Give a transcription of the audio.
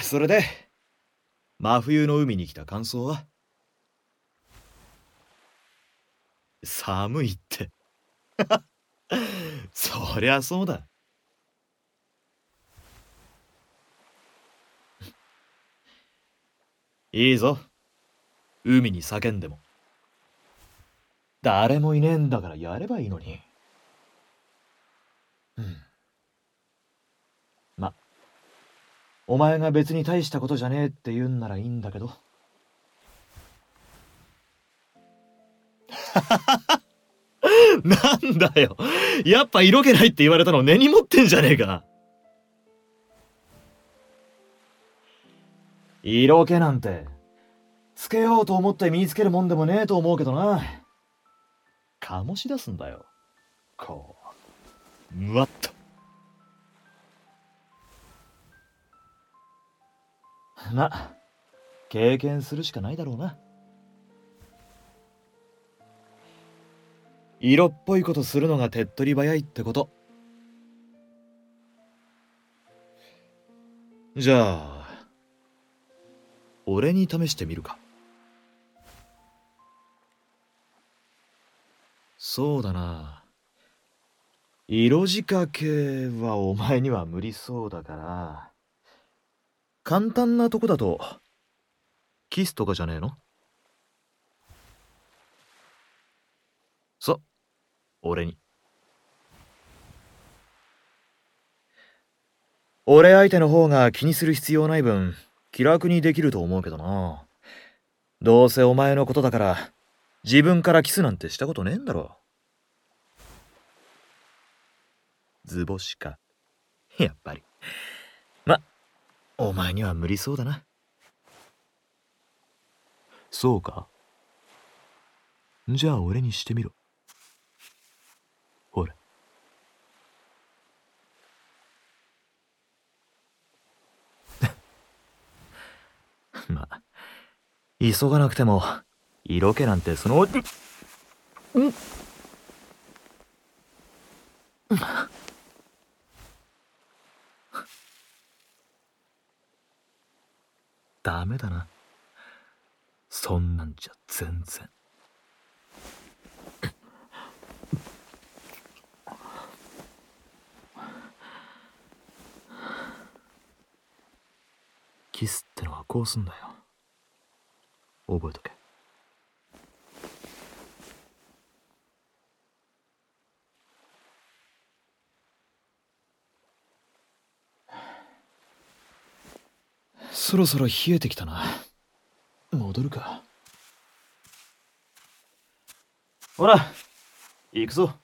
それで、真冬の海に来た感想は？寒いって。そりゃそうだ。いいぞ。海に叫んでも。誰もいねえんだからやればいいのに。ま、お前が別に大したことじゃねえって言うんならいいんだけど。なんだよ。やっぱ色気ないって言われたの根に持ってんじゃねえか。色気なんて、つけようと思って身につけるもんでもねえと思うけどな。醸し出すんだよ。こう、むわっと。ま、経験するしかないだろうな。色っぽいことするのが手っ取り早いってこと。じゃあ、俺に試してみるか。そうだな。色仕掛けはお前には無理そうだから、簡単なとこだと、キスとかじゃねえの？俺に。俺相手の方が気にする必要ない分、気楽にできると思うけどな。どうせお前のことだから、自分からキスなんてしたことねえんだろ。図星か。やっぱり。ま、お前には無理そうだな。そうか。じゃあ俺にしてみろ。ほれ。まあ、急がなくても、色気なんてそのうち、ダメだな。そんなんじゃ全然。キスってのはこうすんだよ。覚えとけ。そろそろ冷えてきたな。戻るか。ほら、行くぞ。